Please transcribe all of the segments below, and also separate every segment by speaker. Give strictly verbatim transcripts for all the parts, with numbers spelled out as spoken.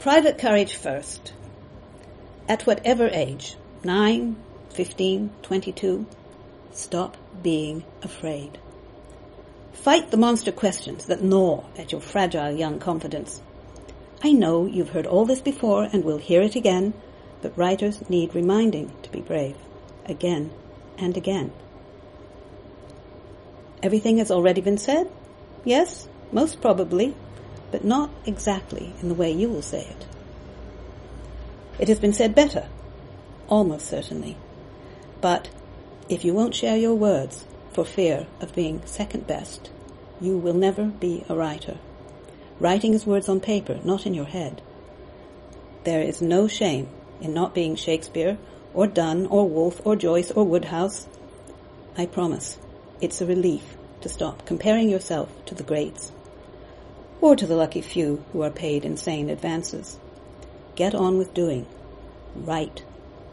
Speaker 1: Private courage first. At whatever age, nine, fifteen, twenty-two, stop being afraid. Fight the monster questions that gnaw at your fragile young confidence. I know you've heard all this before and will hear it again, but writers need reminding to be brave, again and again. Everything has already been said? Yes, most probably, but not exactly in the way you will say it. It has been said better, almost certainly, but if you won't share your words for fear of being second best, you will never be a writer. Writing is words on paper, not in your head. There is no shame in not being Shakespeare, or Donne, or Woolf, or Joyce, or Woodhouse. I promise, it's a relief to stop comparing yourself to the greats, or to the lucky few who are paid insane advances. Get on with doing. Write.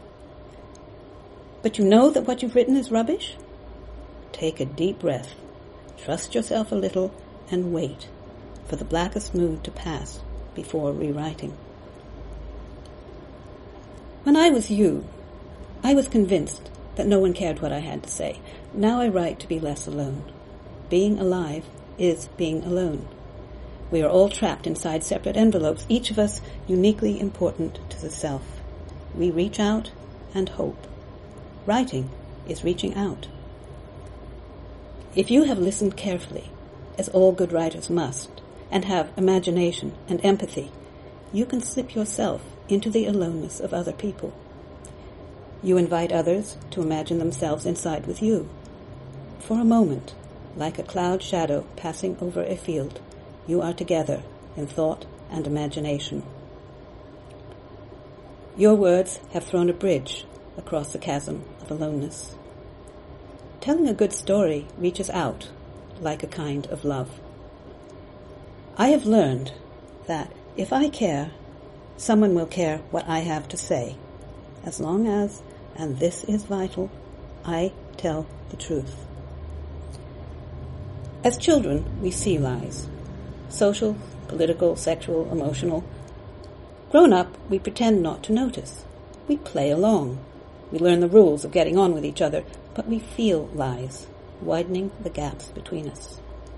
Speaker 1: But you know that what you've written is rubbish? Take a deep breath, trust yourself a little, and wait for the blackest mood to pass before rewriting. When I was you, I was convinced that no one cared what I had to say. Now I write to be less alone. Being alive is being alone. We are all trapped inside separate envelopes, each of us uniquely important to the self. We reach out and hope. Writing is reaching out. If you have listened carefully, as all good writers must, and have imagination and empathy, you can slip yourself into the aloneness of other people. You invite others to imagine themselves inside with you. For a moment, like a cloud shadow passing over a field, you are together in thought and imagination. Your words have thrown a bridge across the chasm of aloneness. Telling a good story reaches out like a kind of love. I have learned that if I care, someone will care what I have to say, as long as, and this is vital, I tell the truth. As children, we see lies. Social, political, sexual, emotional. Grown up, we pretend not to notice. We play along. We learn the rules of getting on with each other, but we feel lies, widening the gaps between us.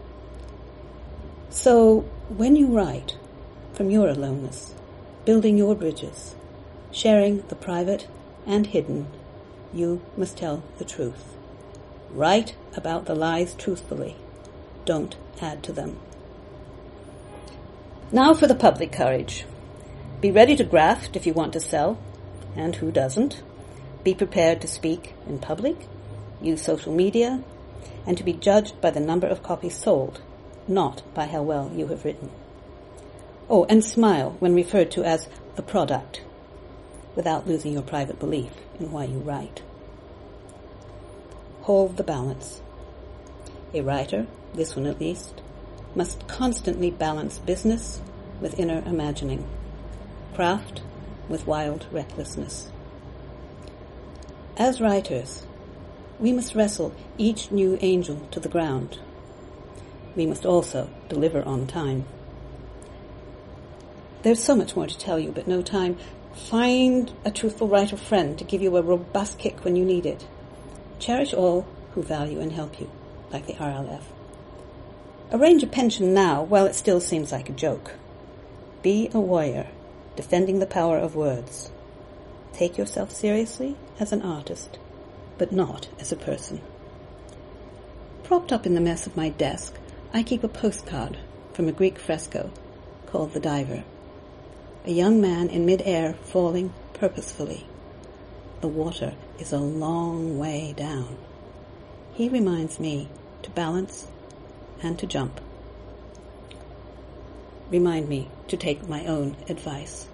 Speaker 1: So, when you write from your aloneness, building your bridges, sharing the private and hidden, you must tell the truth. Write about the lies truthfully. Don't add to them. Now for the public courage. Be ready to graft if you want to sell, and who doesn't? Be prepared to speak in public, use social media, and to be judged by the number of copies sold, not by how well you have written. Oh, and smile when referred to as the product, without losing your private belief in why you write. Hold the balance. A writer, this one at least, must constantly balance business with inner imagining, craft with wild recklessness. As writers, we must wrestle each new angel to the ground. We must also deliver on time. There's so much more to tell you, but no time. Find a truthful writer friend to give you a robust kick when you need it. Cherish all who value and help you, like the R L F. Arrange a pension now while it still seems like a joke. Be a warrior, defending the power of words. Take yourself seriously as an artist, but not as a person. Propped up in the mess of my desk, I keep a postcard from a Greek fresco called The Diver. A young man in mid-air falling purposefully. The water is a long way down. He reminds me to balance and to jump. Remind me to take my own advice.